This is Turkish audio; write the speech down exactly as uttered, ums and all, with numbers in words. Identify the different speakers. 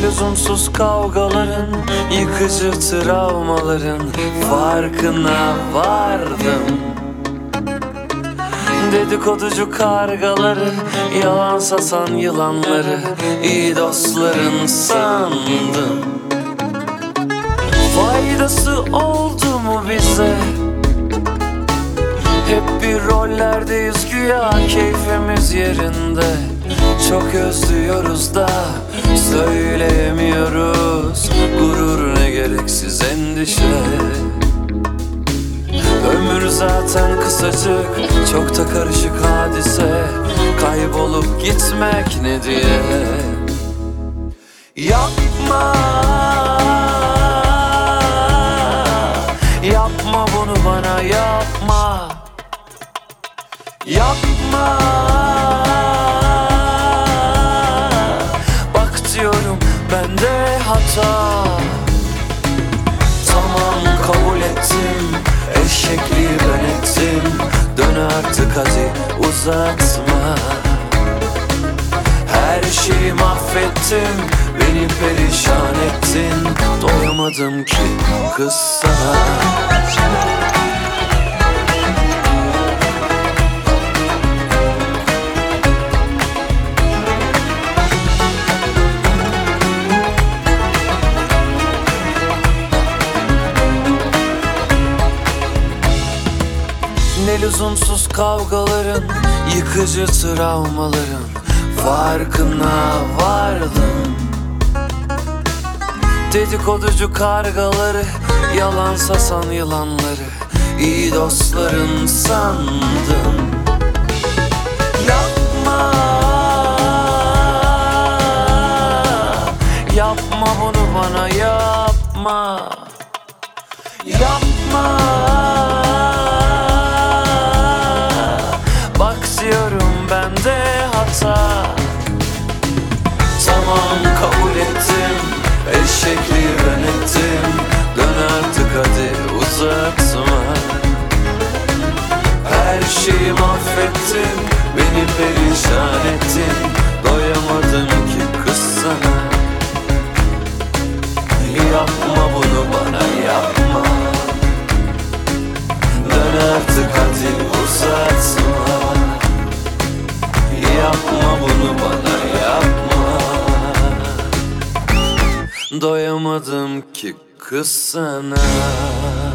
Speaker 1: lüzumsuz kavgaların, yıkıcı travmaların farkına vardım. Dedikoducu kargaları, yalan sasan yılanları iyi dostların sandım. Faydası oldu mu bize? Hep bir rollerdeyiz güya, keyfimiz yerinde. Çok özlüyoruz da söyleyemiyoruz. Gurur ne gereksiz endişe. Ömür zaten kısacık, çok da karışık hadise. Kaybolup gitmek ne diye. Yapma, yapma bunu bana, yapma. Yapma, bak diyorum bende hata. Tamam, kabul ettim, eşekliği ben ettim. Dön artık hadi, uzatma. Her şeyi mahvettim, beni perişan ettin. Doyamadım ki kız sana. Ne lüzumsuz kavgaların, yıkıcı travmaların farkına vardım. Dedikoducu kargaları, yalan sasan yılanları iyi dostların sandım. Yapma, yapma bunu bana, yapma. Yapma, diyorum bende hata. Tamam, kabul ettim, eşekliği ben ettim. Dön artık hadi, uzatma. Her şeyi mahvettin, beni perişan ettin. Doyamadım ki kız sana. Yapma bunu bana, yapma. Dön artık hadi, uzatma. Yapma bunu bana, yapma. Doyamadım ki kız sana.